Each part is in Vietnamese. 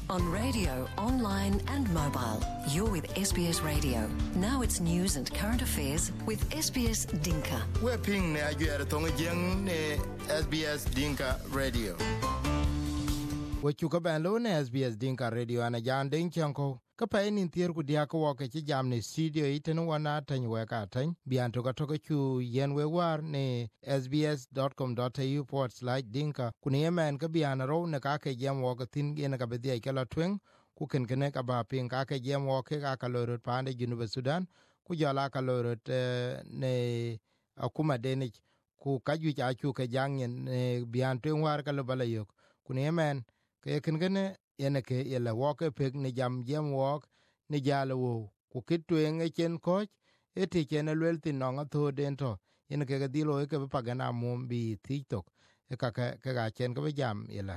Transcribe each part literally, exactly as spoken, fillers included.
On radio, online and mobile. You're with S B S Radio. Now it's news and current affairs with S B S Dinka. We're ping ne ajuere tonga jeng ne S B S Dinka Radio. We chuka ban lo ne S B S Dinka Radio ana jan ding chanko. Ka pay nin tier ku dia ko woke ci jam ne studio iten wana tan we ka tan bian to ka to ku yen we war ne s b s dot com dot a u forward slash dinka ku ne men ka bian ro ne ka ke jam wo ka tin gen ka be dia ka la twen ku ken ken ka ba pin ka ke jam wo ke ka ka lo rut pa ne Junu Sudan ku jala ka lo rut ne akuma denich ku ka ju ja chu ke jang ne bian twen war ka lo bala yok ku ne men ke ken ken ene ke yela woke pek ni jam jem wok ni jalo wo ku kitwen e chen koch eti chen lwel tin no to dento ene ke dilo ke pa gana mum bi tiktok e ka ke ga chen ke jam yela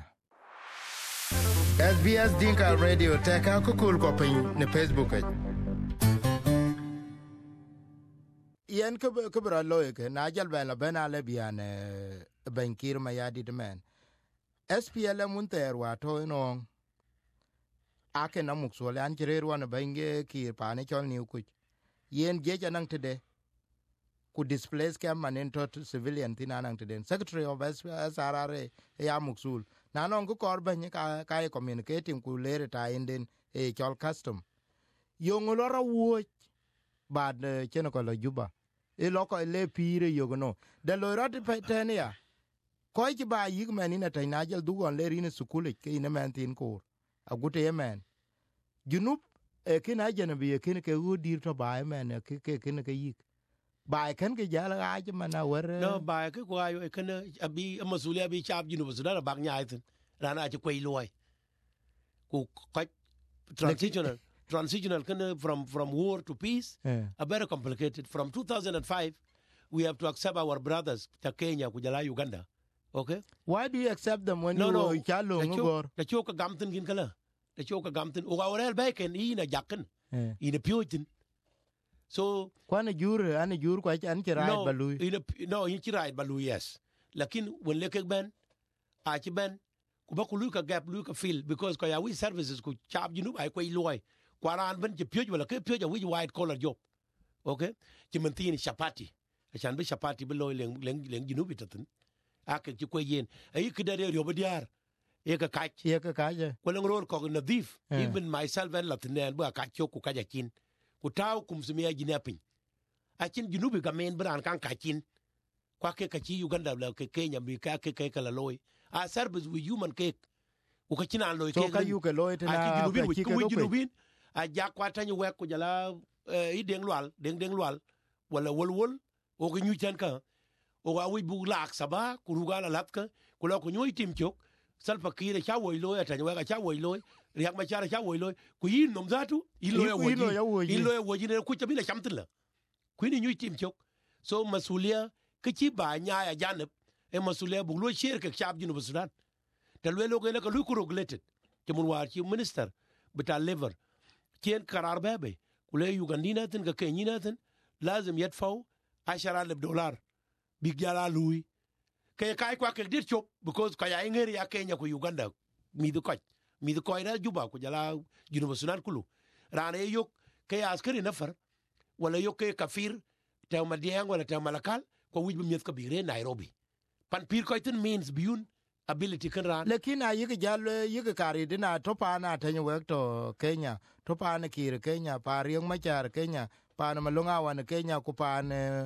S B S Dinka Radio te ka ku kul ko pin ne Facebook e yen ke ke bra lo ke na jal ben la ben ale bian ben kir ma yadi de men S P L mun ter wa to no ake na muk so lan jere wan bange ki pane chol ni ku yen je janang tede ku displace kam manen to civilian tin anang tede secretary of S R R ya muksul na non ku kor ban ka ka communicating ku lere ta inden e chol custom yongolo ra wo bad cheno ko la juba e loko le pire yogono de lo rat tene ya ko ji ba yig manina ta na jel du gon le rin sukule ke ina man tin ko agute yemen junub e kina jana bi kin ke udir to ba men ke ke kin ke yik ba kan ke jala ga mana wer no ba ke ko ayo e kan abi masuliya bi chab Junu Sudan ba nya itin rana ci koy loy ku ko transitional transitional kan from from war to peace yeah. A very complicated from two thousand five we have to accept our brothers to Kenya ku jala Uganda. Okay, why do you accept them when no, you no chalo ngor the choka gamtin gin kala the choka gamtin o awrel beken ina jakken ina piotin so kwana jur ana jur kwa an kirai no, balu ina no in kirai balu yes lakin when leke ben a ci ben ku ba ku lu ka gap lu ka feel because ko ya we services ku chap Junu ay koy loy kwaran ben ci pioj wala ke pioj wi white collar job okay ci mentini chapati achan be chapati be loy leng leng leng Junu bitatin ake ci koy yen ay kidare yo badiar e ka kach e ka kaje ko lang rol ko nadif even myself and latnen ba ka choku kaja kin ku taw kum sumia jinapin akin Junubi gamen bran kan kakin kwa ke ka ci Uganda la ke Kenya bi ka ke ke kala loy a service with human cake ku ka cinan loy ke ka yu ke loy tena a Junubi ku Junubi a ja kwa tanyu we ku jala i deng lwal deng deng lwal wala wol wol o ko nyu tan ka o ga wi bu lak saba ku ruga la lapka ku lo ku nyu tim chok salpa kire cha woy loy atanya ga cha woy loy riak ma cha cha woy loy ku yin nom zatu yin loy woji yin loy woji ne ku tabila chamtla ku ni nyu tim chok so masuliya ke ci ba nya ya janib e masuliya bu lo sher ke chab Junu Sudan tal we lo ke ka lu ku regulated ke mun war ci minister bita lever kien karar bebe ku le Ugandina tin ka kenyina tin lazim yatfau ashara alf dollar big jala lui ke kai kwa ke dit chop because kaya ingeri ya Kenya ku Uganda mi du ko mi du ko ina juba ku jala Junu Sudan kulu rane yok ke askari nafar wala yok ke kafir taw madiang wala taw malakal ko wujbu miet ko bire Nairobi pan pir ko tin means beyond ability kan ran lekin a yige jal yige kari dina to pa na tanyo wek to Kenya to pa na kir Kenya pa riang machar Kenya pa na malunga wan Kenya ku pa ne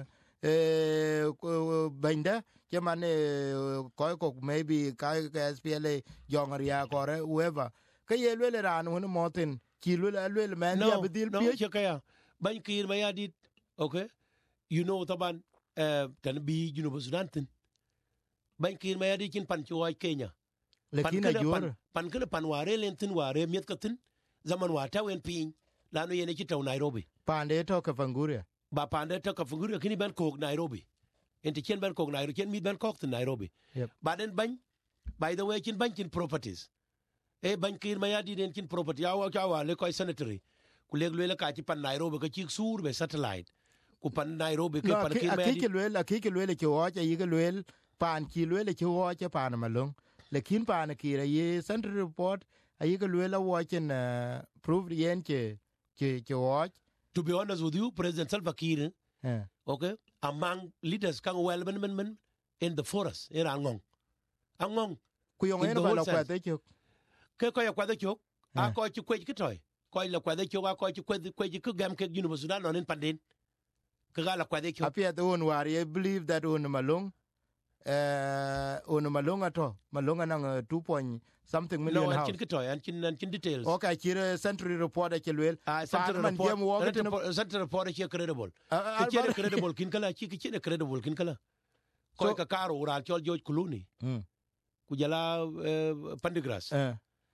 eh benda jamane ko ko maybe ka S P L A jongaria kore whoever ka yelwele ran hono motin kilule lwele man ya bidil no no kaya ban kir mayadit okay you know taban eh tan bi Junu Sudan tin ban kir mayadit kin pan cho Kenya lekin ajor pan kan pan ware lentin ware miet katin zaman wata wen pin lanu yene ki taw Nairobi pande to ka fanguria ba pande to ka fanguria kini ban ko Nairobi enti ken ban ko Nairobi ken mi ban ko Nairobi yep. Ba den ban by the way kin ban kin properties e ban kir mayadi den kin property awa awa le ko sanitary ku leg le ka ci pan Nairobi ka ci sur be satellite ku pan Nairobi ke pan kir mayadi ki le ki ki le ki wa ci yi le pan ki le ki wa ci pan malung lekin pan kir ye central report ayi ka lwela watching uh, prove yen che che che watch. To be honest with you, President Salva Kiir, Yeah. okay, among leaders kang well men men men in the forest in Angong. Angong. Ku yong In en the ba whole la kwa sense. te chuk. Ke ko ya kwa de chok, Yeah. a ko chi kwe ki toy. Ko la kwa de chok, a ko chi kwe kwe ki gam ke University Sudan on in pandin. Ke ga la kwa de chok. Apia the one war ye believe that on malung uh on malung ato malung nang uh, two point something million No, an house. chin ki toy, an chin an chin details. Okay, chire century report che lwel. Ah, Central man report, jem wo ke report, Central report is credible. Uh, Ki chene credible kin kala, chi ki chene credible kin kala. Ko So- ka karo ural chol George Clooney, Mm. ku jala uh, Pendergrass. Eh.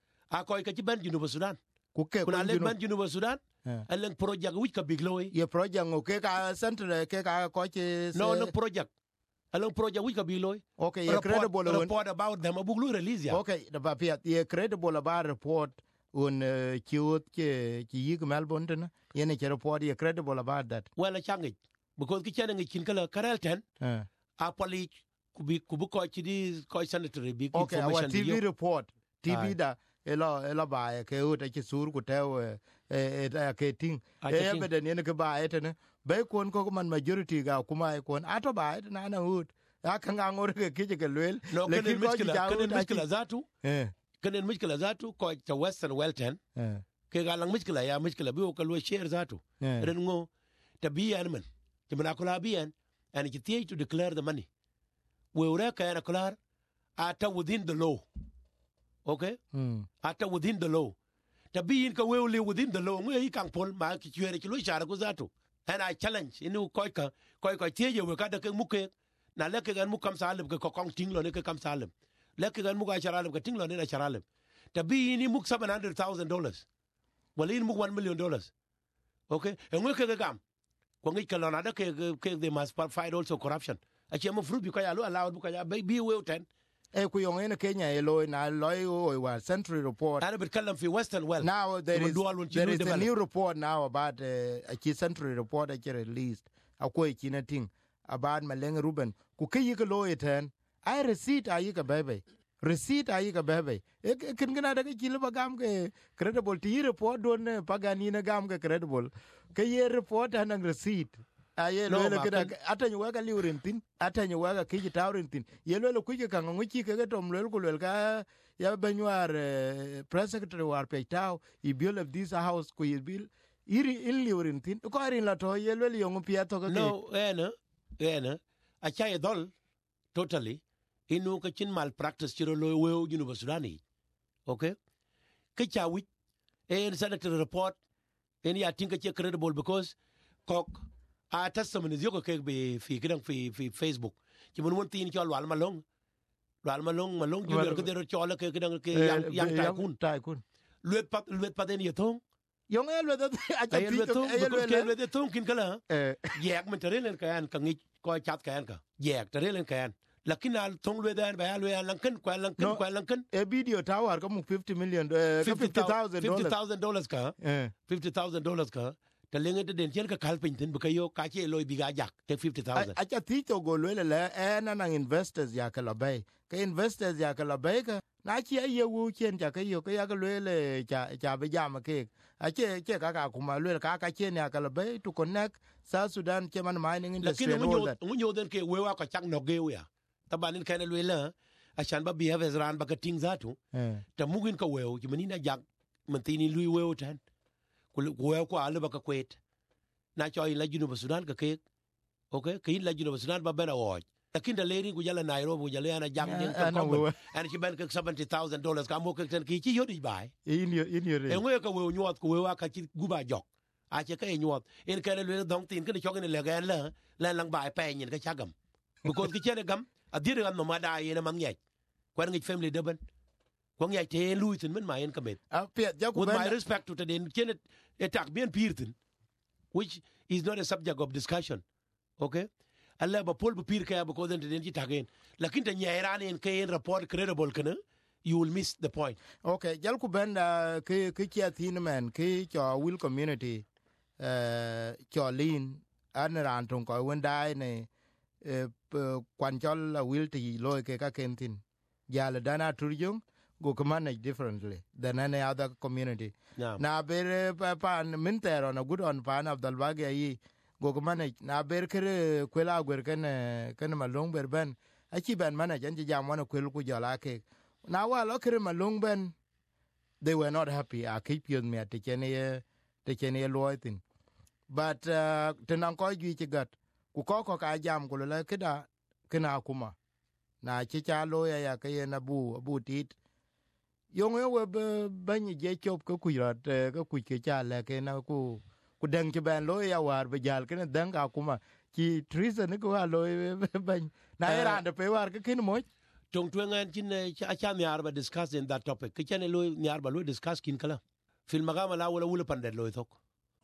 A ko ka chi ban University Sudan. Ku ke Kuna ku le juno. ban University Sudan. Eh. Aleng project which ka big loy. Ye project ngo ke ka central ke ka ko che. No, no project. Along project which ka big loy. Okay, ye credible report, on. report about them abu lu release ya. Okay, the papia ye credible about report on uh, kiut ke ki yig Melbourne na. Ye ne che report ye credible about that. Well a changit because ki chene ngi kin kala Karel ten Eh. a poli kubi kubu ko chi di ko sanitary big Okay, our information. T V di yo. report. T V Aye. da elo elo ba ke ut ke sur ku te e ke ting. Ah, E ke ting. be den ne ke ba et ne. Be kon ko man majority ga kuma e kon ato ba et na na ut. Ya kan ga ngor ke ke ke lwel. No, kanen miskila, kanen miskila zatu, Eh. kanen miskila zatu ko ta Western Welton Eh. ke galang miskila ya miskila bi ko lo share zatu. Eh. Ren ngo ta biyan man. Ti mana kula biyan and ki tie to declare the money. We ura ka yana kular ata within the law. Okay? Mm. Ata within the law. Ta biyin ka we live within the law. Ngue ikang pol ma ki chere ki lo share ko zatu. And I challenge inu ko ka ko ko tie je we ka da ke muke na leke gan mu kam salim ke ko kong tinglo ne ke kam salim. Leke gan mu ga charalim ke tinglo ne na charalim. Ta biyin ni muk seven hundred thousand dollars. Well in muk one million dollars. Okay? And we ke gam. Ko ngi ka lona da ke ke they must fight also corruption. Achi mo fruit bi ko ya lo allow bu ko ya be bi we ten. E ku yong en Kenya e loy na loy o wa century report. Ana bit kallam fi Western well. Now there Tumun is dual one there chino is a develop. new report now about uh, a key century report that you released. Akoi kina ting about Maleng Ruben. Ku ke yika lo eten. I receipt a yika bebe. Receipt a yika bebe. E kin gana da ke kilo ba gam ke credible. Ti report don pagani na gam ke credible. Ke ye report anang receipt. Aye No, lo le ma kida kan- ata nyu waga liurin tin. Ata nyu waga kiji taurin tin. Ye lo le kuji ka nguchi ke tom lo ku lo ka ya banyuar uh, press secretary war pe tau I build of this house ku I build iri in liurin tin ko arin la to ye lo le yong pia to ka ke No, ena, ena, acha ye dol totally inu ka chin malpractice chiro lo we University Sudani. Okay? Ke cha wit en senator report en ya tinka che credible because kok a testimony yoko ke be fi kidang fi fi Facebook. Ki mun won tin chol wal malong. Wal malong malong junior Well, ke dero chol ke kidang ke eh, yang yang be- tycoon. tycoon Luet pat luet pat en yetong. yong e lo da acha Ay pi luet to tong e lo because ke luet yetong kin kala. eh Yak men terelen kan ka ngi ko chat kan ka. Yak terelen kan. Lakin al tong luet dan ba luet lan kan kwa lan kan No. kwa lan kan. e video tower ka mu fifty million uh, fifty thousand fifty dollars thousand dollars ka. eh fifty thousand dollars ka. Ta lenga te den chen ka kalpin tin ba yo ka che loy biga jak te fifty thousand. acha ti to go lo le e na nang investors ya ka la bay ke investors ya ka la bay ka na chi ye wu chen ja ka yo ka ya ka lo le cha cha be jam ke ache che ka ka kuma lo ka ka chen ya ka la bay to connect South Sudan Chairman mining industry Lakin and all ngunyo that ngunyo den ke we wa ka chak no ge ya. Ta banin kan lo la. Ashan ba behave as ran ba ka ting zatu. eh Ta mugin ka we ki manina jak mantini lui we tan. Ku we ko ale ba ka kwet. Na cho in la University Sudan ka ke. Okay, ke in la University Sudan ba bena wo. Lakin da leri ku jala Nairobi ku jala ana jam jen ka ana ko. wo Ana ki ben ka seventy thousand dollars ka mo ka ten ki chi yodi bai. in your in your E ngwe ka we nyot ku we wa ka chi guba jok. A che ka e nyot. En ka le dong tin ka ni chok ni le gan la. La lang bai pe nyin ka chagam. Because ki chene gam a dire gam no ma da yena man nyek. Kwan ngi family deben. Kwan nyek te lui tin men ma en ka met. a pia ja ku With my ben respect to the den chene etak bien pirtin. Which is not a subject of discussion. Okay? Allah ba pol ba pir ka ba ko den den ji tagen. Lakin ta nyairan en ka en report credible kana. You will miss the point. okay jal ku ben da ke ke chia thin man ke cho will community eh cho lin an ran tong ko wen dai ne eh kwan chol la will ti loy ke ka ken tin ya le dana tur jung go manage differently than any other community. Yeah. Na ber pa pa minter on a good on pan of Dalbaga yi go manage na ber kere kwela gwer ken ken malong ber ben a chi ben manage and jam one kwel ku jala ke na wa lo kere malong ben they were not happy. I keep you me to chene to chene loitin but uh, tenan ko gi chi gat ku ko ko ka jam ku le kida kina kuma na chi cha lo ya ya ke na bu bu tit yong yo we ban je chop ko ku rat ko ku ke cha le ke na ku ku dang ke ban lo ya war be jal ke dang ka kuma chi treason ko lo ban na era de pe war ke kin mo tong twengan chin a cha mi arba discuss in that topic ke chane lo ni arba lo discuss kin kala film magama la wala wala pandet lo thok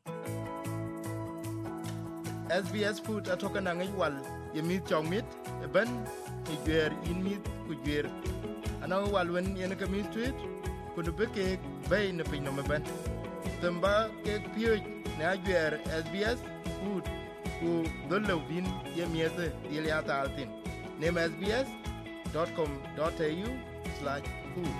S B S food atoka na ngai wal ye mit chong mit ban e gwer in mit ku gwer ana wal wen yen ka mit tweet ku de ke bay ne pin no me ban tamba ke pio na gwer S B S food ku dolo bin ye miete ye ya taltin nem s b s dot com dot a u slash food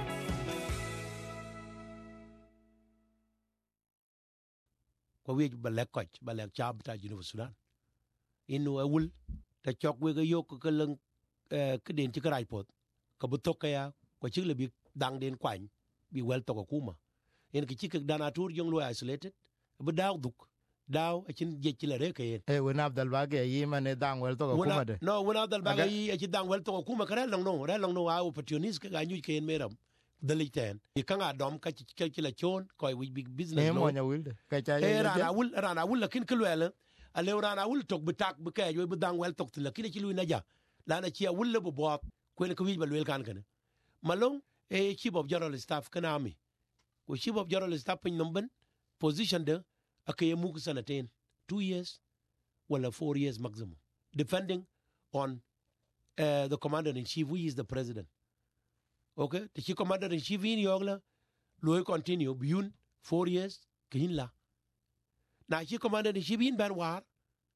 ko wi balek koch balek chab ta jinu Sudan inu awul ta chok we ga yok ka lang ke den ti krai pot ka bu to ka ya ko chi le bi dang den kwan bi wel to ko kuma en ki chi dana tur jong lo isolated bu daw duk daw a chin je ci la re ka yen e wona Abdal Baga yi mane dang wel to ko kuma de no wona Abdal Baga yi a ci dang wel to ko kuma ka lang no re lang no a opportunist ka ga nyu ke en meram deliten e kanga dom ka ci ci la chon ko wi big business no e mo nya wil de ka cha e rana wul rana wul lakin kelwela ale rana wul tok bitak bi ka yo bi dang wel tok lakin ci lu na ja la na ci wul le bo bot ko ne ko wi ba wel kan kan malong e chief of general staff kana mi ko chief of general staff pin numben position de akay mu sanatain two years wala four years maximum depending on uh, the commander in chief who is the president. Okay, the chief commander in chief in yogla lo continue beyond four years kin la na chief commander in chief in ban war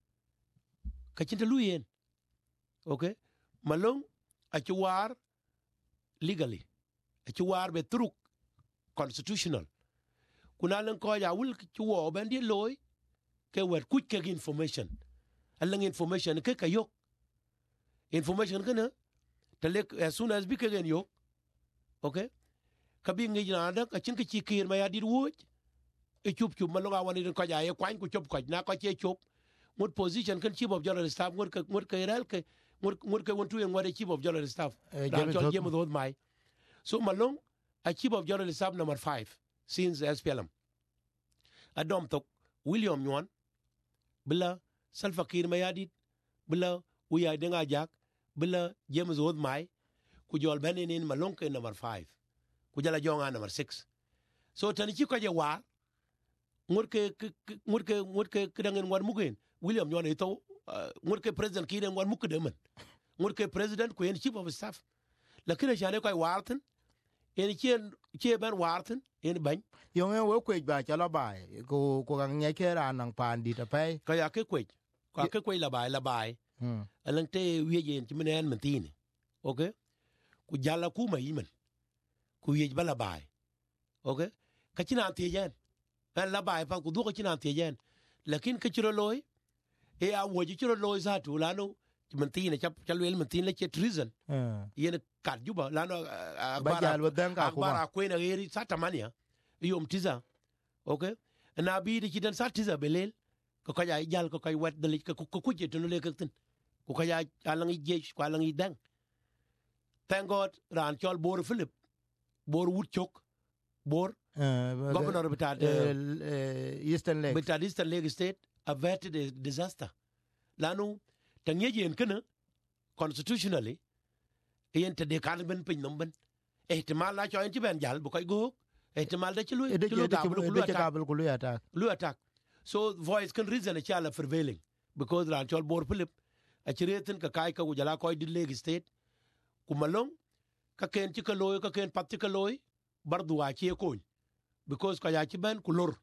ka cinta luyen. Okay, malong a ci war legally a ci war be through constitutional kuna lan ko ya wul ci wo ben di loy ke wer ku ke information alang information ke kayok information kana telek as soon as bi ke gen yok. Okay, kabi ngi na da ka cin ka ci kir ma ya di wo e chup chup ma lo ga woni ko ja ye kwan ku chop ko na ko ci chop mut position kan chief of general staff mut ka mut ka rel ke mut mut ka won tu en wadi chief of general staff dan to jemo do mai so malong a chief of general staff number five since S P L M adom tok William Nyon bila Salva Kiir Mayadit bila uya denga jak bila James Wood mai ku jol benin malong ke number five ku jala jonga number six so tani ci ko je war ngur ke ngur ke ngur ke kidangen war mugen William Nyon ito ngur ke president Kiir war mukde man ngur ke president ko en chief of staff lakini jane ko warten en cien cie ben warten en ban yong en we kwej ba cha la bai ko ko gang nya ke ran nang pan di ta pe ka ya ke kwej ka ke kwej la bai la bai hm alang te wie yen ti menen mentini okay ku jala ku mai men ku ye ba la bai okay ka cina te yen ben la bai pa ku du ka cina te yen lakin ke chiro loy e a wo ji chiro loy za tu lanu mentini cha cha wel mentini le che treason yen kat juba lanu ba jal wo dan ka kuma akbara ko na yeri sata mania yom tiza okay na bi di kidan sata tiza belel ko ka ya jal ko kay wet dali ko ko ku je tunu le kaktin ko ka ya alang je ko alang i dang thank god ran chol bor Philip bor wut chok bor governor bitad Eastern Lake bitad Eastern Lake State averted a disaster lanu tanyeje en kana constitutionally yen te de kan ben pin nomben ehtimal la cho en ti ben jal bu koy go ehtimal da ci lu ci lu da bu lu attack lu attack so voice can reason a chala prevailing because ran chol bor Philip a ci reten ka kai ka jala koy di Lake State ku malong ka ken ci ka loy ka ken pat ci ka loy bardu wa ci ko because ka ya ci ben ku lor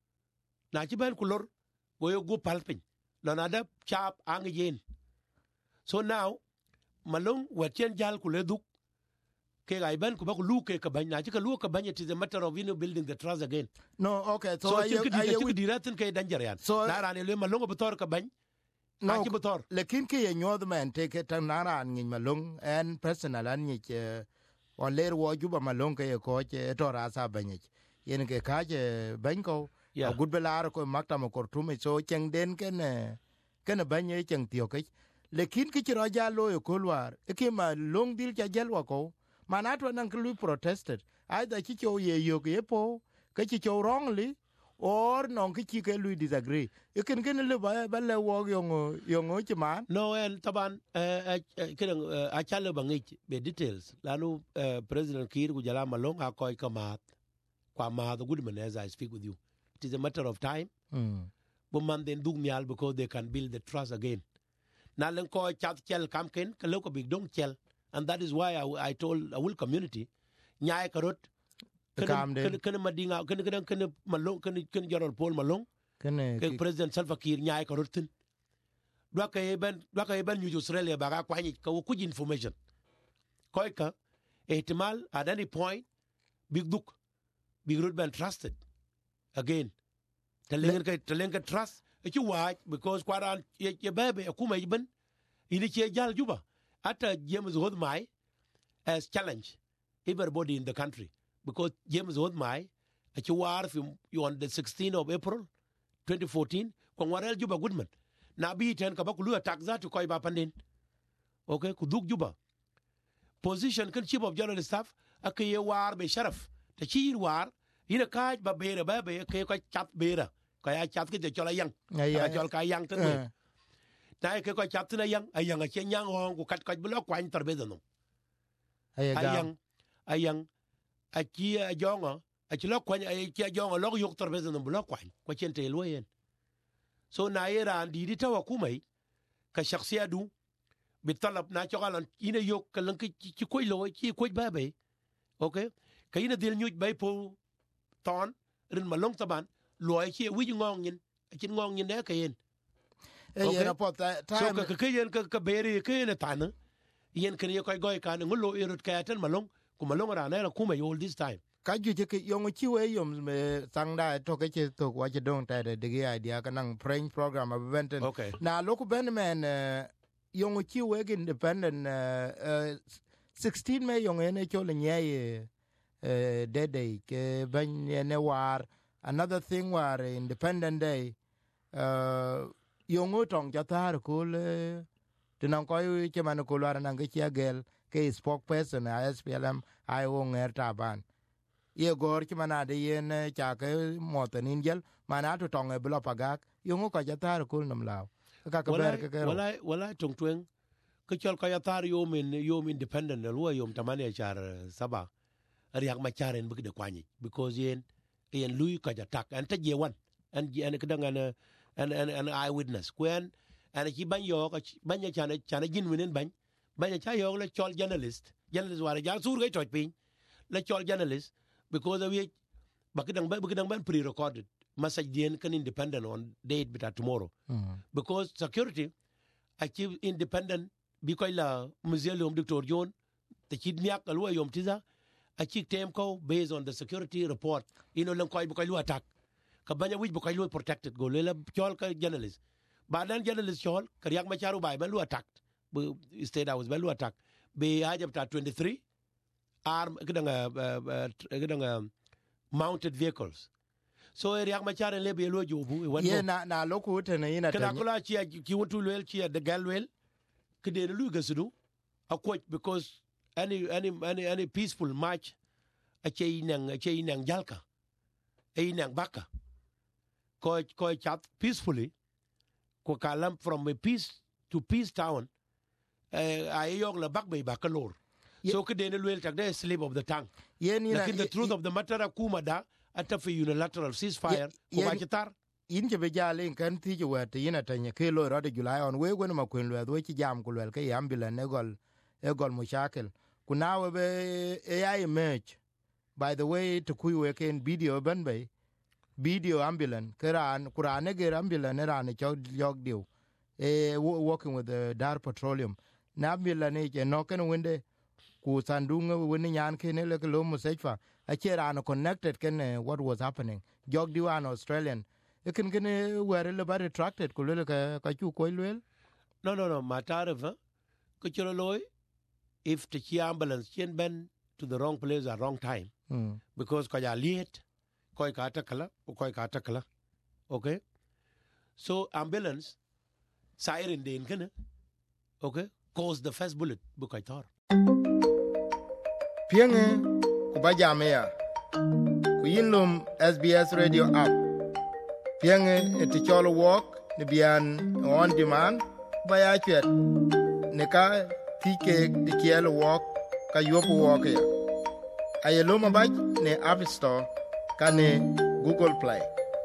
na ci ben ku lor go yo go palpin lo na da chap ang yen so now malong wa chen jal ku le duk ke ga ben ku ba ku lu ke ka ban na ci ka lu ka ban it is a matter of you know building the trust again no okay so so I ci ki di I ci di ratin ke danger yan So- na ran le malongo betor ka ban no ci betor lekin ke ye nyod men te ke tan naran ngin malung en personal an ni ke on ler wo juba malung ke ye ko che to ra sa banyi yen ke ka je ban ko Yeah. a good belar ko makta mo kortum so cheng den ken ken banye cheng tio ke lekin ke ro ja lo yo kolwar e ke ma long dil ja jelwa ko manato nan ku protested either ki cho ye yo ke po ke ki cho wrongly or non ki ki ke lui disagree you can ken le ba ba le wo yo ngo yo ngo chi man no en taban eh kidan a chale bangi be details lanu president Kiir ku jala malong a koy kamat kwa ma the good man as I speak with you it is a matter of time mm. but man then dug mial because they can build the trust again na len ko chat chel kamken ka lo ko big dong chel and that is why I, I told a whole community nyaay karot Calm down. ken ken madinga ken ken ken malong ken ken jorol pol malong ken ke president Salva Kiir nyaay karot tin do ka ben do ka ben ñu Australia ba ga kwani ka ku information koy ka ihtimal at any point big duk big road been trusted again telling ka telling ka trust e ci waaj because kwaran ye bebe kuma yiben ini ci jal juba ata James Hodmai as challenge everybody in the country because James Hodmai e ci war fi on the sixteenth of April twenty fourteen ko warel juba goodman na bi ten ka ba ku lu attack za to koy ba pandin okay ku duk juba position kan chief of general staff akaye war be sharaf ta ci war ina kaaj ba bere ba be ke ko chat bere ko ya chat ke chola yang ka chol ka yang tan we ta ke ko chat na yang ayang a chen yang hong ku kat ko blo kwan tor be no ayang ayang a ki a jonga a chi lo kwan a ki a jonga lo yok tor be no blo kwan ko chen te lo yen so na era ndi di tawa kumai ka shakhsiya du bi talab na chogalan ina yok ka lan ki ki ko lo ki ko ba be okay ka ina dil nyuj bay po ton rin malong taban loy chi wi ngong yin chin ngong yin ne ka yen e yen po ta so ka ka yen ka ka beri ka yen tan yen kan ye koy goy kan ngulo irut ka tan malong ku malong ra na ku me all this time ka ju ke yong chi we yom me sang da to ke che to wa che dong ta de de idea ka nang praying program of event okay na loku ben men yong chi we independent sixteen me yong ene cho le nye de de ke ben ne war another thing war independent day uh yong tong ja tar ko le tinang ko che man ko la nang ke agel ke spokesperson a S P L M ai wong er taban ye gor ki manade yen cha ke motanin gel mana to tong e blo pagak yong ko ja tar ko nam law ka ka ber ke wala wala tong twen ke chol ka ya tar yo min yo min independent lo yo tamane char saba riak ma charen bu de kwani because yen yen lui ka ja tak an ta je wan an an kedang an an an eyewitness kwen an ki ban yo ka ban ya chana chana jin winen ban ban ya cha yo la chol journalist journalist wala ja sur ga toj pin la chol journalist because of we ba kedang ba kedang ban pre recorded message den kan independent on date bita tomorrow mm. because security achieve independent because la museum Doctor John the kidnap alwa yom tiza achieve tem ko based on the security report ino lang koy bu koy lu attack ka banya wij bu koy lu protected go le la chol ka journalist ba dan journalist chol ka yak ma charu bay ban lu attack bu state house ban lu attack be ajab ta twenty-three arm kedanga kedanga mounted vehicles so yak ma chare le be lu jobu e ye na na loku te ne ina kada kula ci ki wotu lel ci de galwel kede lu gasudu akwaj because any any any any peaceful march a cey nang a cey nang jalka e nang baka ko ko chat peacefully ko kalam from a peace to peace town eh ay yok la bak bay bakalor so kede ne lel tak de slip of the tongue ye ni na lakin the truth of the matter akuma da atafi unilateral ceasefire ko ba tar in ke be jale kan ti ju wete ina tanye ke lo ro de julai on we gwen ma kwen lo do ci jam ku lo ke ambulance ne gol e gol mushakel kuna we be A I image by the way to ku we ken video ban bay video ambulance keran kurane ge ambulance ran chog jog dio e working with the Dar Petroleum na ambulance ke no ken wende ku sandunga woni nyan kene le ko mo sefa a chera no connected ken what was happening jog diwan Australian ekin kene were le bare attracted ku le ka ka chu ko le no no no matareva ko chiro loy if the ambulance chen ben to the wrong place at wrong time mm. because ko ya late ko ka ta kala ko ka ta kala okay so ambulance siren den kene okay cause the first bullet bu ko tor pienge ku ba jamia ku yinlum S B S radio app pienge et cholo walk ne bian on demand ba ya chet ne ka tike de kielo walk ka yopo walk ya ayelo ma ba ne App Store ka ne Google Play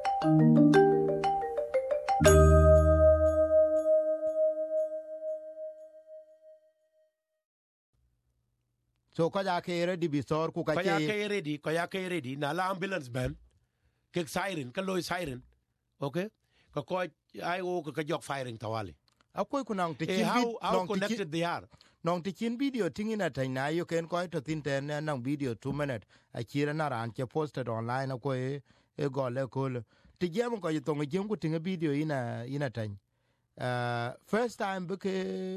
so ko ja ke ready bisor ku ka ko ya ke ready ko ya ke ready na la ambulance ben ke siren ka loy siren okay ko ko ai o ko jok firing tawali akoy ku nang te e kin how how connected they are nong ti kin video tingina tayna yo ken ko to tin ten nang video two minute a kira na ran ke posted online ko e e go le ko ti gem ko to ngem ku tinga video ina ina tan uh first time buke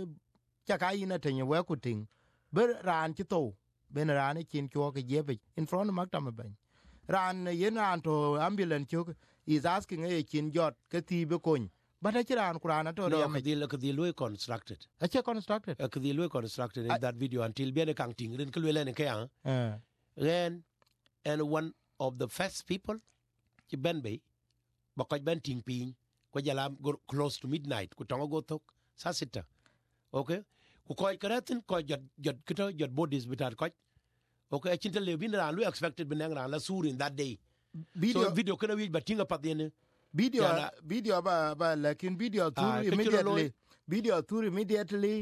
chaka ina tan we ku ting ber ran ti to ben ran kin ko ke jebe in front of maktam ben ran yen ran to ambulance chuk is asking e kin jot ke ti be kon but a ran kurana to no ka dil ka dil we constructed a che constructed ka dil we constructed in I, that video until be the counting ren kulwe len ke an uh ren and one of the first people ki ben be ba ko ben ting pin ko jala close to midnight ku tongo go tok sa sita okay ku ko karatin ko jot jot kito jot bodies bitar ko okay chinta le bin ran we expected ben ran la sur in that day video so video kana wi batinga pat yene video yeah, video ba ba lakin video through uh, immediately video through immediately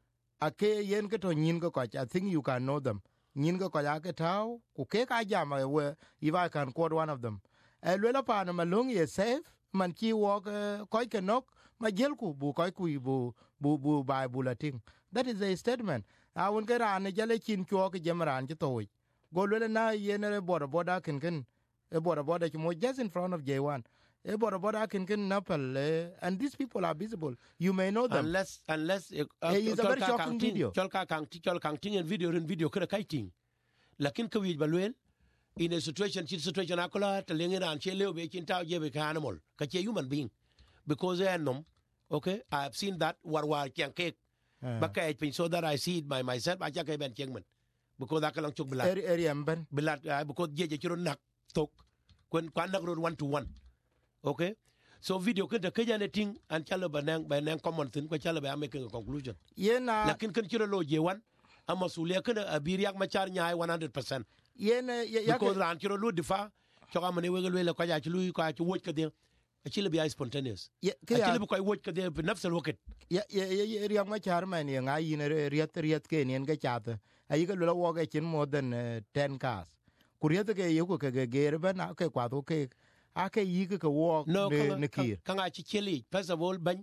ake yen ke to nyin ko I think you can know them nyin ko ya ke taw ku ke ka jama we if I can quote one of them e lela pa na malung ye safe man ki wo ko ke nok ma gel ku bu ko ku bu bu bu ba bu latin that is a statement a won ke ran jale kin ko ke jamran ji to go lela na yen re boda boda ken ken e boda boda ki mo just in front of J one e boda boda ken ken napal and these people are visible you may know them unless unless uh, uh, it's a very shocking video chol ka kan chol kan ting en video ren video kra kaiting lakin ka wi balwen in a situation chi situation akola te lengen an che leo be kin taw je be ka animal ka che human being because they are nom okay I have seen that war war kyang ke baka I think so that I see it by myself I just ben chengman because that kalang chuk bilat area mban bilat because je je chiro nak tok kwen kwan nak road one to one okay so video kan da kaja ne ting an chala banang banang common thing ko chala ba making a conclusion yena lakin kan chiro lo je wan amma suliya kan abiriyak machar nyaay one hundred percent yena ya ko ran chiro lo difa to ga mane wegel wele ko ja ci luy ko ci woj ka de ci le bi spontaneous ci le ko woj ka de bi nafsal waqt ya ya riyak machar man ya ngai ne riat riat ke ne ga chat ayi ga lo wo ga chin more than ten cars kuriyat ke yo ko ke ger ba na ke kwa to ke ake yi ka walk ne kir kanga ci cheli first of all ban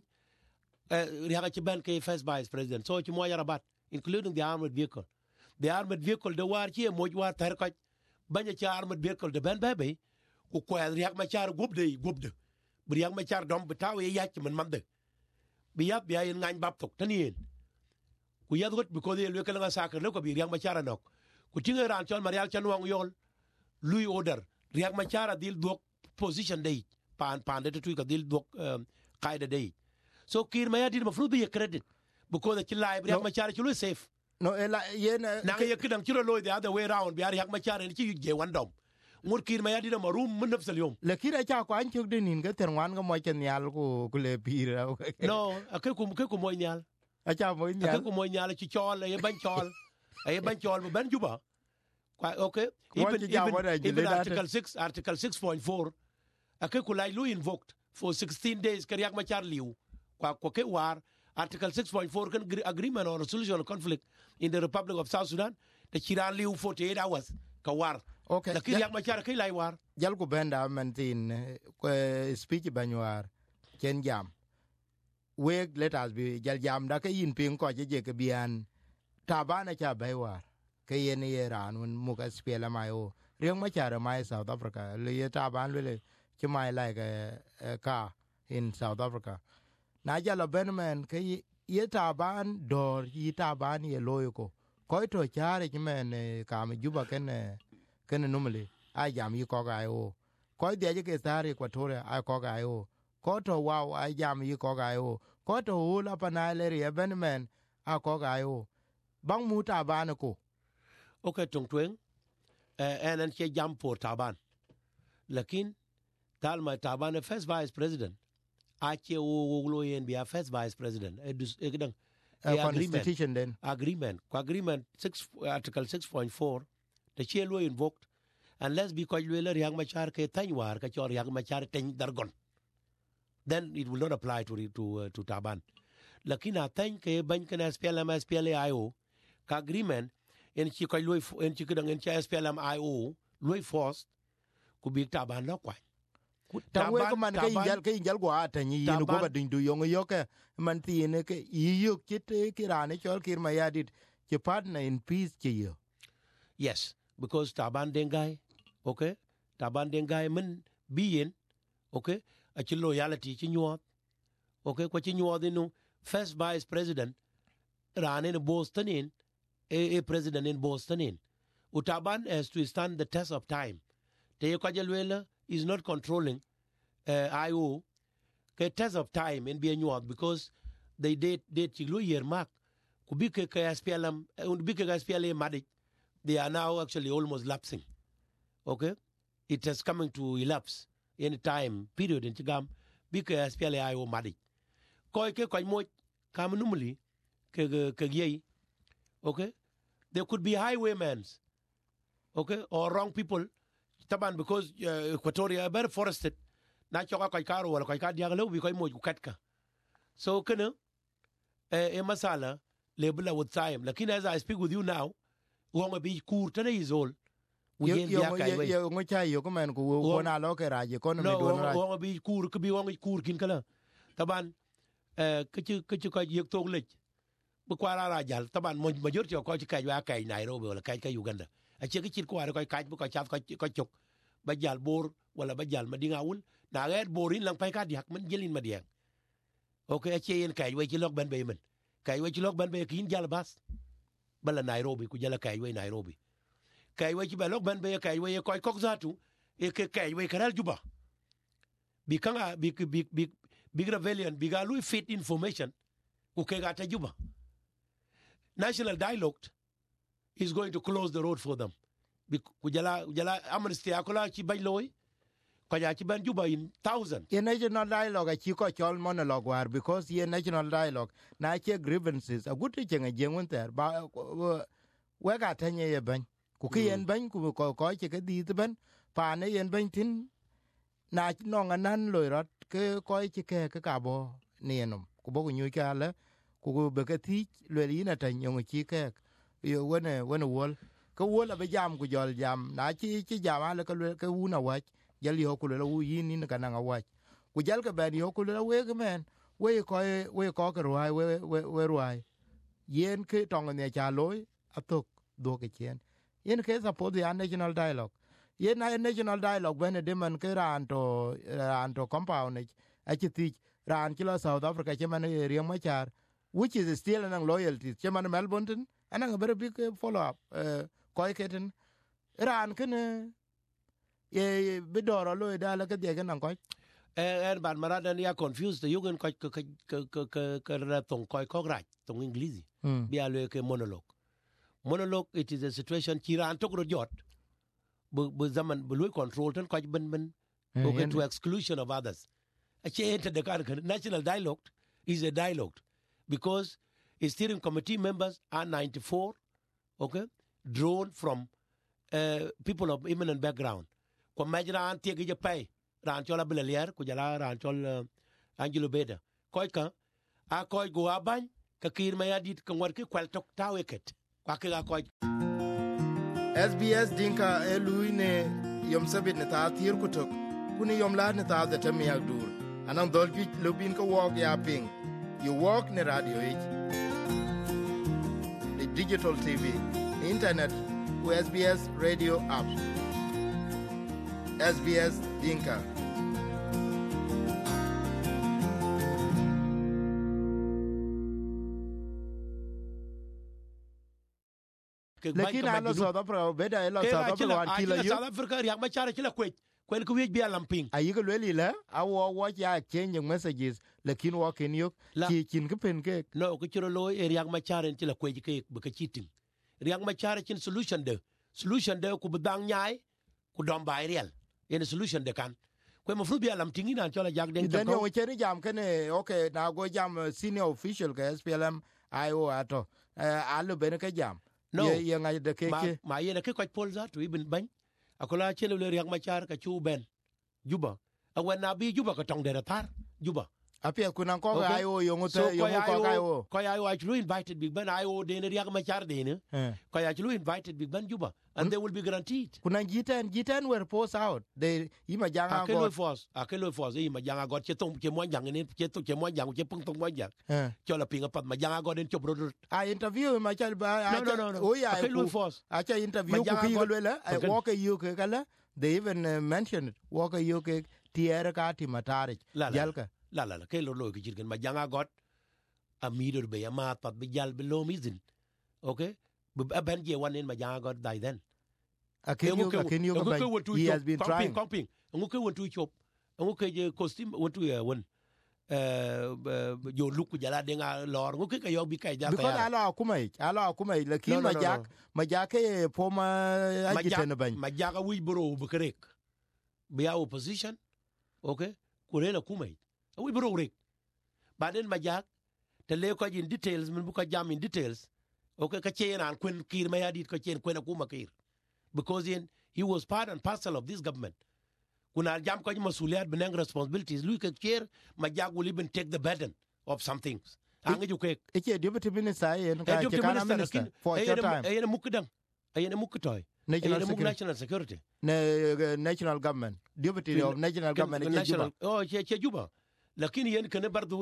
riya ci ban ke first vice president so ci mo yarabat including the armored vehicle the armored vehicle de war ci mo war tar ko baña ci armored vehicle de ben bebe ku ko riya ma char gubde gubde riya ma char dom betaw ye yacc man man de bi yab ya yen ngañ bab tok tan yen ku yadgot bi ko de le kala sakar le ko bi riya ma char nok ku tinga ran chol marial chan wang yol lui order riya ma char dil dok position day pan pan de tu ka dil dok qaida day so kir ma yadir mafrud bi credit because the live riak ma char chulu safe no ela yena na ye kidam chiro lo the other way around bi riak ma char ni ci je wandom mur kir ma yadir ma rum mun nafsal yom le kira cha ko an chuk dinin ga terwan ga mo chen yal ko ku le pira no akai ku kai ku mo nyal a cha mo nyal akai ku mo nyal ci chol ye ban chol ye ban chol ban juba okay even even, even article six article six point four akai ku lai lu invoked for sixteen days kariak ma char liu kwa ko ke war article six point four kan agreement on resolution of conflict in the Republic of South Sudan the chiran liu forty-eight hours ka war okay la kiriak ma char kai lai war jal ku benda mantin ko speech banwar ken jam we let us be jal jam da ka yin pin ko je je ke bian tabana cha bai war ke yen ye ran un mu ka spela mai o riang ma chara mai South Africa le ye ta ban le che mai like a car in South Africa na ja lo benman ke ye ta ban dor yi ta ban ye loyo ko ko to chare ki men ka me juba ken ken numli a jam yi ko ga o ko de je ke sare Equatoria a ko ga o ko to wow a jam yi ko ga o ko to ula panale re benman a ko ga o bang mu ta ban ko okay tong twen en en che jam por ta ban lakin tal ma ta ban first vice president a che o lo yen be a first vice president e gidang constitution then agreement ko agreement six article six point four the che lo invoked unless be ko lo yang ma char ke tanwar ka chor yang ma char ten dargon then it will not apply to to uh, to Taban lakin a tan ke ban kan S P L M S P L A I O ka agreement en chi ko lo en chi gidang en S P L M I O lo force ku bi Taban la kwa tawe ko man ke injal ke injal go ata ni yin go ba din du yong yo ke man ti ne ke yu kit ki rane chol kir ma yadit ke partner in peace ke yo yes because Taban dengai okay Taban dengai man bien okay a chi loyalty chi nyot okay ko chi nyot no first vice president rane in Boston in a, a president in Boston in Utaban has to stand the test of time te ko jalwela is not controlling uh, I O ke test of time in being nyot because they did did chiglo year mark kubike ke S P L M und bike S P L A madik they are now actually almost lapsing okay it is coming to elapse any time period in chigam bike S P L A I O madik koy ke koy mo kam numuli ke ke yei okay there could be highwaymen okay or wrong people taban because uh, Equatoria very forested na choka koy karo wala koy ka diagalo bi koy mo katka so kana e masala le bula with time lakini as I speak with you now wonga bi kur tane is all yo yo yo ngo cha yo ko men ko wo na lo ke raje ko no mi do na wonga bi kur ko bi wonga kur kin kala taban e ke ci ke ci ko yek tok lej bu kwara ra jal taban mo ma jor ci ko ci kay wa kay Nairobi wala kay kay Uganda a ci ke ci ko war ko kay bu ko chaf ko ko chok ba jal bor wala ba jal ma dinga wul na red borin lang pay ka diak man jelin ma diak okay a ci yen kay way ci lok ban bay man kay way ci lok ban bay kin jal bas bala Nairobi ku jala kay way Nairobi kay way ci ba lok ban bay kay way ko ko zatu e ke kay way karal juba bi kanga bi bi bi big rebellion biga lui fit information ku ke ga ta juba national dialogue is going to close the road for them ku jala jala amnesty akola ci bañ loy ko ja ci ban juba in thousand ye national dialogue ci ko chol monologue war because ye national dialogue na che grievances a gutu chenga jengun ter ba we ga tanye ye ban ku ke yen ban ku ko ko ci ke di ban pa ne yen ban tin na no nganan loy rat ke ko ci ke ke ka bo nenum ku bo nyu ka le ku be ke ti le ina tan yong ci ke yo wona wona wol ko wola be jam ku jol jam na ci ci jama le ko ke una wa jali ho ku le u yin ni ka na wa ku jal ka ben yo ku le we ke men we ko we ko ke ruai we we ruai yen ke tong ne cha loy atok do ke chen yen ke support the national dialogue yen na national dialogue ben de man ke ran to ran to compound a ci ti ran ki lo South Africa che man riang ma char which is still an loyalty che man Melbourne and a very big follow up uh, koy keten ran ken e bidoro lo da la ke de ken koy er ban marada ni confused you can koy ke ke ke ke tong koy ko raj tong english bi alo ke monologue monologue it is a situation ki ran to jot bu bu zaman bu lo control tan koy ben ben okay to exclusion of others a che enter the national dialogue is a dialogue because the steering committee members are ninety-four, okay, drawn from uh, people of eminent background. Kwa majra antie gije pay, ranchola bilalier, kujala ranchol uh, Angelo Beda. Koi ka, a koi go abany, ka kir mayadit ka warke kwal tok taweket. Kwa kira koi. S B S dinka elui ne yom sabit ne ta tir kutok, kuni yom la ne ta da tamiyak dur. Anang dolgi lubin ka walk ya ping. You walk ne radio ich. Digital T V internet ku S B S radio app. S B S Dinka. Lakini ano South Africa beda elo South Africa wan kila yu. South Africa riak machar kila kwet. Kwen ku wej bia lamping. Ayi ko leli la awo wo ya change messages lakini wo ken yok ki kin ke pen ke. No ko chiro lo e riak machar en kila kwet ke be ka chiting. Riak machar kin solution de. Solution de ku bedang nyai ku dom bai real. En solution de kan. Kwen mo fru bia lamping ina chola jak den ko. Den yo cheri jam kene okay na go jam senior official ke S P L M I O ato. Eh alu ben ke jam. No, ye ngai de ke ke ma ye na ke kwat pol za to ibn ban akola chele le riak machar ka chu ben juba awen na bi juba ka tong de tar juba apia kuna ko ga ayo yo ngote yo ko ga ayo ko ayo actually invited big ben ayo de ne riak machar de ne ko actually invited big ben juba and they will be guaranteed kuna jitan jitan were post out they ima janga go akelo force akelo force ima janga go che tong che mo jang ne che to che mo jang che pung tong mo jang cho la pinga pat ma janga go den chobro a interview ma chal ba no no no o ya akelo force a cha interview ku ki go le I walk you ke kala they even uh, mentioned walk you ke tiere ka ti matari jalka la la la ke lo lo ke jirgen ma janga go a mido be ya ma pat be jal be lo mizin okay ben je one in ma janga go dai then akenyo akenyo ko he has been trying comping ngu ke won tu chop ngu ke je costume won tu ya won eh yo luku jala de nga lor ngu ke yo bi kai ja ta because ala kumai ala kumai lakin ma jak ma jak e poma ajite ne ban ma jak wi bro bu krek bi ya opposition okay kurena kumai wi bro rek baden ma jak te le ko in details mun bu ko jam in details okay ka chena kun kir ma yadit ko chen kun kuma kir because in, he was part and parcel of this government. Kuna jam ko masuliyat benang responsibilities lui ke chair majag will even take the burden of some things. Ange ju ke e deputy minister en ka ke kana minister for a short time. Ayene mukdang. Ayene muktoy. National security. Ne national government. Deputy of national government e Juba. Oh che che Juba. Lakini yen kene bardu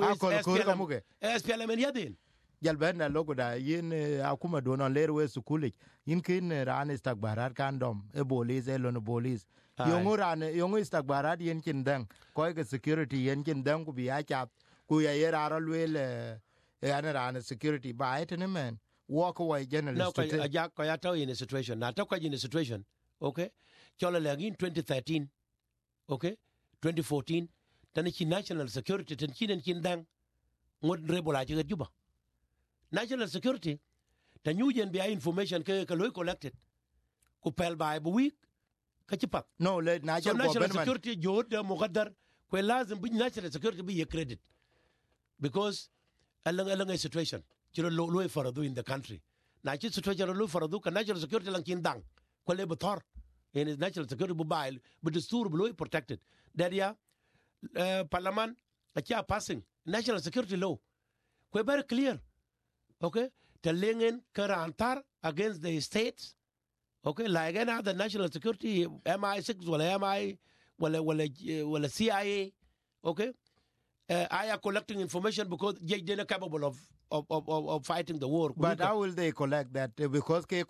S P L M yadin. Jalbena logo da yin akuma donon lerwe sukuli yin kin ran istakbarat kan dom e bolis e lon bolis yongo ran yongo istakbarat yin kin dang ko ke security yin kin dang ku biya chap ku ya yera rolwele e an ran security ba it ne men walk away journalist no ko ajak ko ya to in a situation na to ko in a situation okay chola lagin twenty thirteen okay twenty fourteen tan ki national security tan kin kin dang ngod rebola ji Juba national security ta nyujen bi information ke ke loy collected ku pel bay bu week ka ci pak no le national, so national security jod de muqaddar ko lazim bi national security bi ye credit because alang alang situation ci lo loy faradu in the country na ci situation lo faradu ka national security lang kin dang ko le betor in national security bu bay bu desturi bu loy protected that ya uh, parliament a ci passing national security law ko very clear. Okay, the lingen karantar against the states. Okay, like any other national security, M I six, well, M I, well, well, well, C I A. Okay, uh, I are collecting information because they are not capable of of, of of fighting the war. But how will they collect that? Because they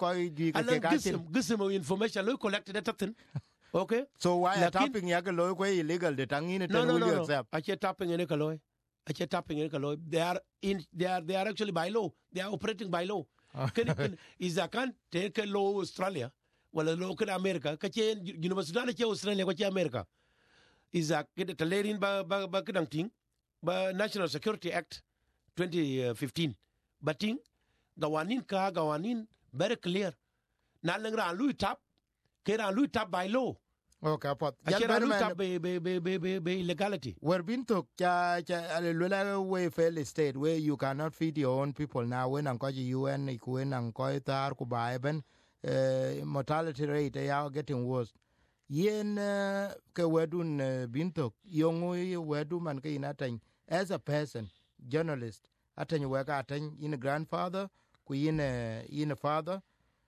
give them information. They collected that. Okay. So why are tapping yagalo illegal? The tangine no no no no. I can't tapping any kaloy. I can't tapping any kaloy. They are in. They are they are actually by law. They are operating by law. Can is a can take a law Australia. Well, a law can America. Can University of Australia? Can America? Is a get a lady in ba ba ba kadang ba National Security Act twenty fifteen. But ting gawanin ka gawanin very clear. Na lengra lui tap. Kera lui tap by law. Okay, pot. Kera lui tap by by by by by legality. We're being took cha cha lula way fail state where you cannot feed your own people now. When I'm going to U N, when I'm going to Arkuba even mortality rate they are getting worse. Yen ke wedun bintok yongu wedu man ke inatany as a person journalist atany weka atany in a grandfather ku in a in a father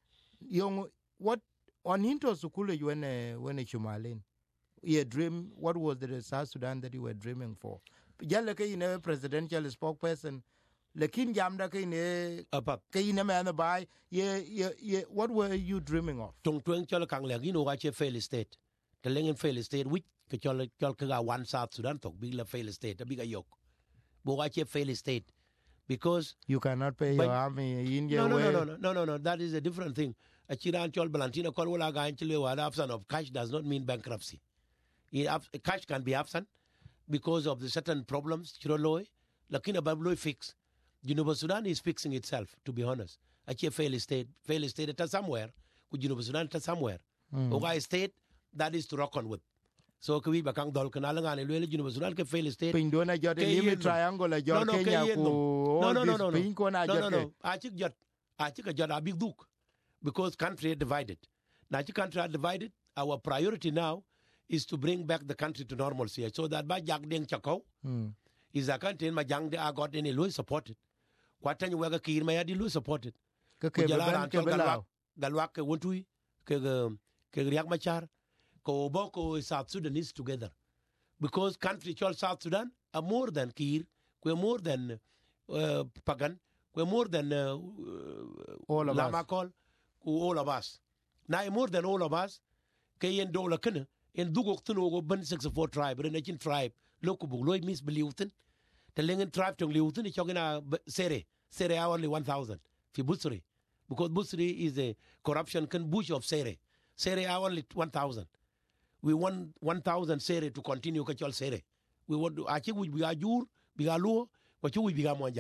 yongu what on into sukule when when chumalin you dream what was the South Sudan that you were dreaming for jale ke in a presidential spokesperson lekin jam da kine apat kine man by ye ye ye what were you dreaming of tung tweng chol kang le gi no ga che fail state te lengen fail state which ke chol chol ka one South Sudan tok big la fail state big a yok bo ga che fail state because you cannot pay your army in your no, no, way no, no, no, no, no, no, that is a different thing. A chiran chol balantina kol wala ga inchile wa absence of cash does not mean bankruptcy. Cash can be absent because of the certain problems. Chiro loy, lakini babloy fix. Junuba Sudan is fixing itself. To be honest, achi fail state, fail state at somewhere. Ku Junuba Sudan at somewhere. Mm. Oga state that is to reckon with. So kawi bakang dol kanala ngane lele Junuba Sudan ke fail state. Pindona jot limit triangle jot Kenya ku no no no no no no no no no achi jot achi ka jot abig duk because country divided. Now the country are divided. Our priority now is to bring back the country to normalcy. So that by Jack Deng Chako mm. is a country in my young day I got any Louis supported. Kwatan you wega kir mayadi Louis supported. Kujala Galwak Galwak ke wontui ke ke Riek Machar ko boko South Sudanese together. Because country chol South Sudan are more than Kir, we're more than uh, Pagan, we're more than uh, all of Lamakol, us. all of us. Now more than all of us, kayen dola kana in dugok tuno go ban sixty-four tribe, renachin tribe, loku buloy mis beliutin. The lengen tribe tong liutin is chogina sere, sere only one thousand. Fi Busri. Because Busri is a corruption can bush of sere. Sere only one thousand. We want one thousand sere to continue kachol sere. We want to achi we biga jur, biga luo, wachu we biga mwanja.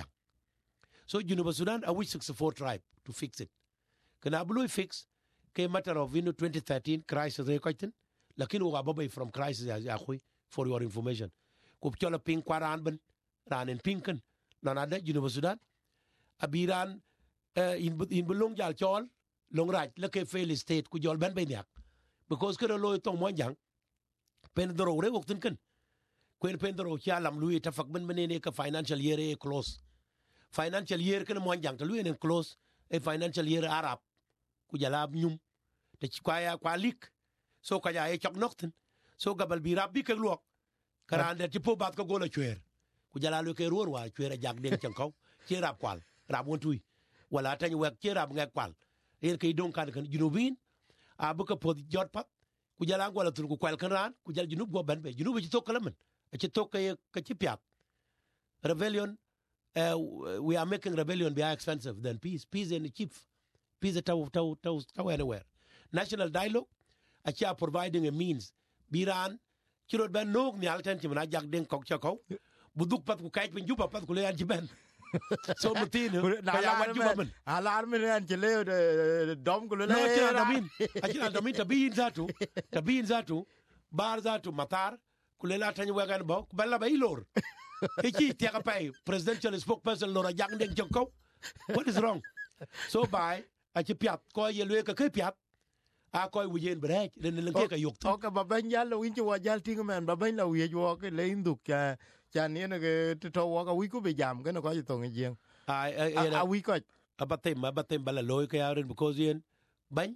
So Junuba Sudan I wish sixty-four tribe to fix it. Kana blue fix ke matter of you know twenty thirteen crisis re koiten lakin uga babay from crisis as akhui for your information. Ko chola ping kwaran ban ran en pinken nanada Junuba Sudan abiran uh, in in belong jal chol long right la ke fail state ku jol ban bay nyak because kero loy tong monjang pen doro re woktin kan kwen pen doro cha lam lui ta fak ban menene ka financial year e close financial year kan monjang ta lui en close e financial year arab ku jala nyum te kwa ya kwa lik so ka ya e chok noktin so gabal bi rabbi ke luok karande ti po bat ko gola chwer ku jala lu ke ruor wa chwer jak den chen ko che rab kwal rab wontui wala tan wek che rab ngek kwal er ke don kan kan junubin a bu ko pod jot pat ku jala ngola tur ku kwal kan ran ku jal junub go ban be junub ci tokkala man ci tokkay ka ci piat rebellion uh, we are making rebellion be expensive than peace peace and cheap peace taw taw taw taw anywhere national dialogue a ci providing a means biran ci rod ben nok ni alten ci na jak den kok ci ko bu duk pat ku kayit ben juba pat ku le yan ci ben so mutin na ya wat juba ben alarm ne an ci le dom ku le no ci na min a ci na damin tabin zatu tabin zatu bar zatu matar ku le la tan wegan bo ku balla bay lor e ci te ka pay presidential spokesperson lora jak den ci ko what is wrong so by a ci piat ko ye le ka ke piat a koy wujen brek len len ke ka yok to ka baban yalla win ci wa jal tinga men baban la wi jo ke le induk ka cha ni ne ke to wa ka wi ku be jam ke no ko to ngi jeng a a wi ko a batem a batem bala loy ka yaren because yen ban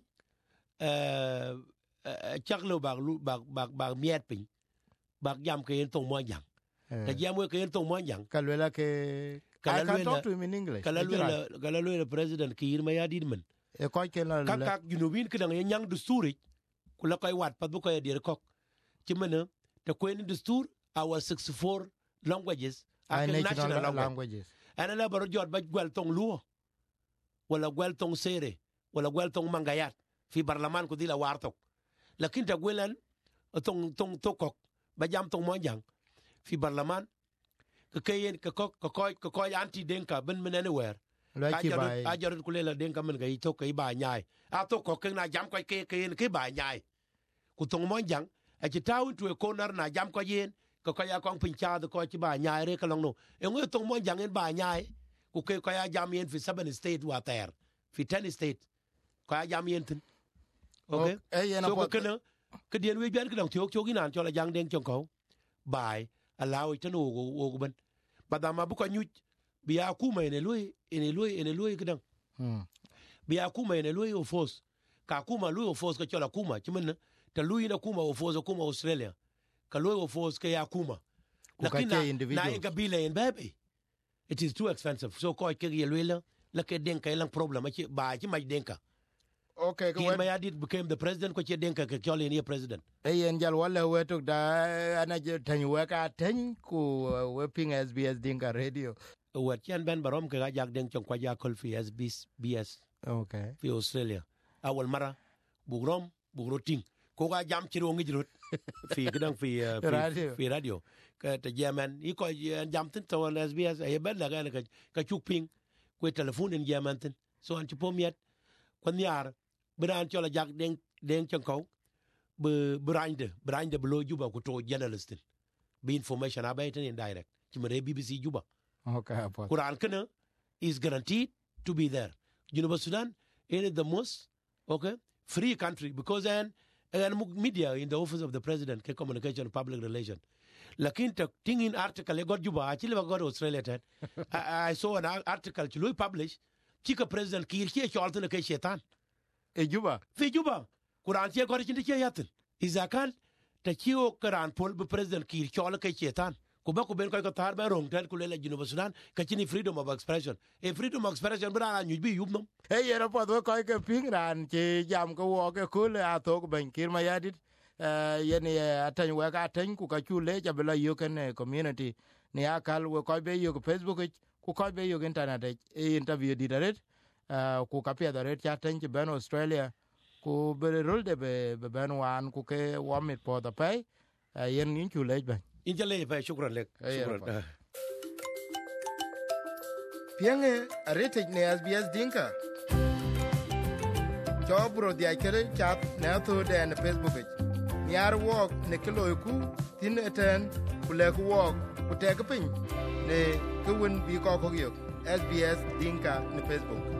euh chaklo bag bag bag bag miet pin bag jam ke yen tong mo jang ta jam ke yen tong mo jang ka le la ke I can talk to him in English kala le kala le president ki irma ya didman e ko ke la kak kak junubin kedang yang dusturi kula koy wat pat bu koy dir kok ci mena te koy ni dustur our sixty-four languages are national, national languages languages ana la baro jot ba gwel tong luo wala gwel tong sere wala gwel tong mangayat fi barlaman ko dila wartok lakin ta gwelan tong tong tokok ba jam tong monjang fi barlaman ke kayen ke kok ko koy ko koy anti denka ben men anywhere a jarut ku lela den kamen ga ito kai ba nyai a to ko ken na jam ko ke ke ke ba nyai ku tong mon jang a ti taw to ko nar na jam ko yen ko ko ya ko pin cha ko ti ba nyai re ka long no e ngo tong mon jang en ba nyai ku ke ko ya jam yen fi seven state wa ter fi ten state ko ya jam yen tin okay so ko ken ke dien wi ben ke dong tiok tiok nan cho la jang den chong ko bai allow it no go go ben badama bu ko nyu biya kuma ene lui ene lui ene lui kidan hmm biya kuma ene lui o fos ka kuma lui o fos ka chola kuma chimen ta lui na kuma o fos kuma Australia ka lui o fos ka ya kuma lakini na e gabila en bebe it is too expensive so ko ke yelwela la ke denka lang problem ci ba ci may denka okay ko ma yadit became the president ko ci denka ke jole ni president e yen jal wala wetuk da ana je tan weka tan ku we ping S B S Dinka Radio wat yan ben barom ke ga jak den chon ko ja kol fi S B S okay fi Australia awal mara bugrom bugroting ko ga jam ci ro ngi jirut fi gidang fi fi radio ka te Yemen i ko jam tin to S B S e ben la ga ka chuk ping ko telephone in Yemen tin so an ci pomiet kon yar bran ci la jak den den chon ko be brande brande blo juba ko to journalist be information about in direct ci mere B B C juba okay Quran kana is guaranteed to be there you know Sudan is the most okay free country because then and media in the office of the president ke communication public relation lakin ta tingin article e god juba actually ba god Australia ten I, I saw an article to lui publish chika president kir ke choltene ke shetan e juba fi juba Quran che god chinde che yatin izakan ta chiwo Quran pol be president kir chol ke shetan ko ba ko ben ko ko tar ba rong ten ko le Junuba Sudan ka chini freedom of expression e freedom of expression bra nyu bi yubnom e yera po do ko ke ping ran che jam ko wo ke kul a to ko ben kir ma yadit yen atan we ka tan ku ka chule ja bela yo ken community ni akal we ko be yo Facebook ku ko be yo internet e interview di daret ku ka pe daret cha tan che ben Australia ku be rul de be ben wan ku ke wa mit po da pe yen nin chule ben injale fa shukran lek shukran pienge arete ne S B S Dinka jobro dia kere chat na to de na Facebook nyar wok ne kilo ku tin eten kule ku wok ku te pin ne ku won bi ko ko yo S B S Dinka ne Facebook